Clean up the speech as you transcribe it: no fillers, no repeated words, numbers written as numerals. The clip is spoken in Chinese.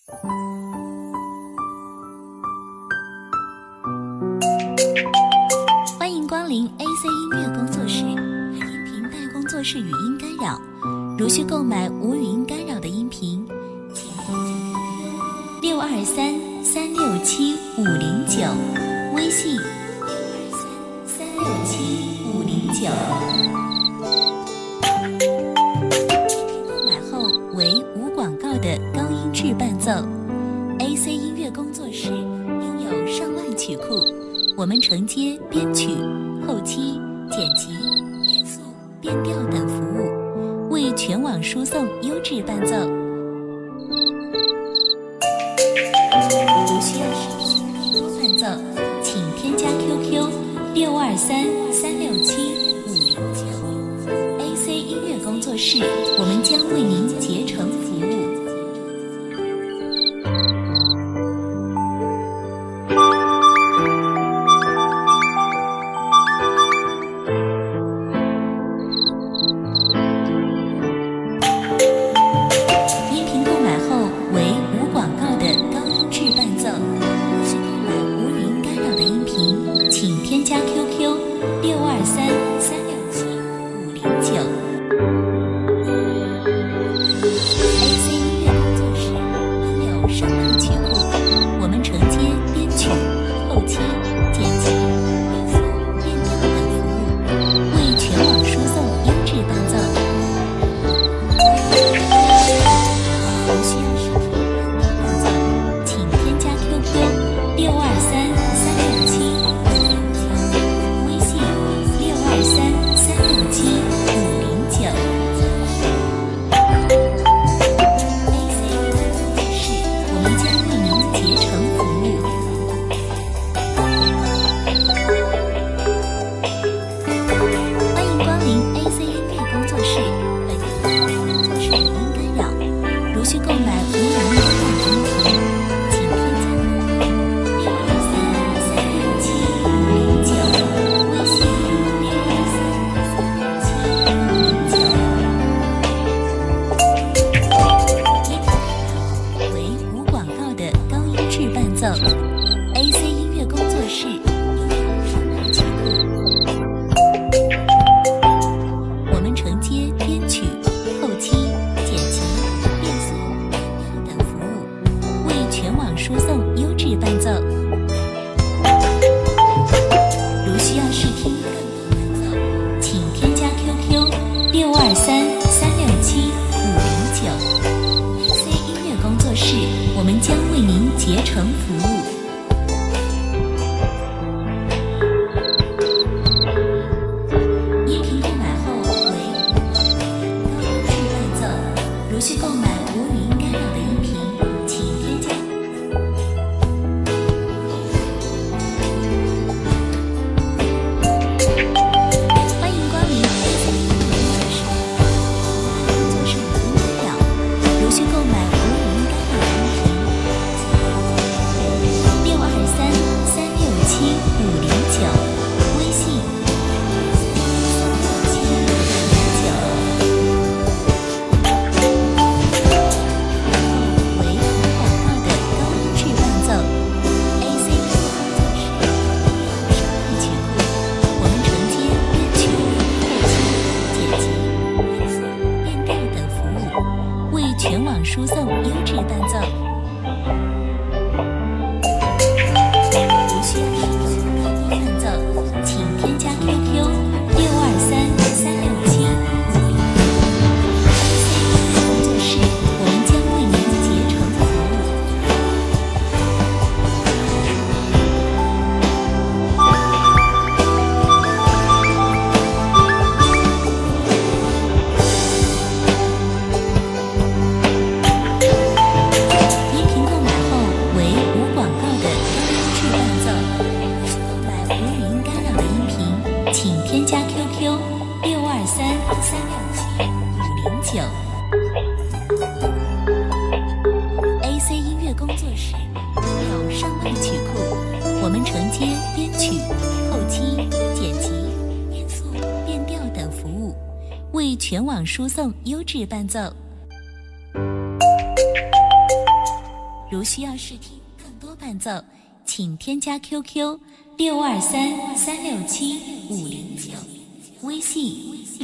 欢迎光临 AC 音乐工作室，音频带工作室语音干扰。如需购买无语音干扰的音频，请623-367-509，微信623-367-509。购买后为无广告的高音质伴奏。AC 音乐工作室拥有上万曲库，我们承接编曲、后期、剪辑、变速、变调等服务，为全网输送优质伴奏。如需要视听多伴奏，请添加 QQ 623-367-509。AC 音乐工作室，我们将为您竭诚服务。AC 音乐工作室拥有上万曲库，我们承接编曲、后期、剪辑、变速、变调等服务，为全网输送优质伴奏。如需要试听更多伴奏，请添加 QQ 623-367-509。AC 音乐工作室，我们将为您竭诚服务。音频购买后为高音质伴奏，如需购买无语音干扰的音频，请添加。欢迎光临 AC 音乐工作室，工作室语音干扰，如需购买无语音干扰的音频。623-367-509，微信为无广告的高音质伴奏。AC 音乐工作室拥有上万曲库，我们承接编曲、后期、剪辑、变速、变调等服务，为全网输送优质伴奏。请添加 QQ 623-367-509。工作室，我们将为您竭诚服务。音频购买后为无广告的高音质伴奏。购买无语音干扰的音频，请添加 QQ 623-367-509。AC 音乐工作室拥有上万曲库，我们承接编曲、后期、剪辑、变速、变调等服务，为全网输送优质伴奏。 如需要试听更多伴奏，请添加 QQ623367509，微信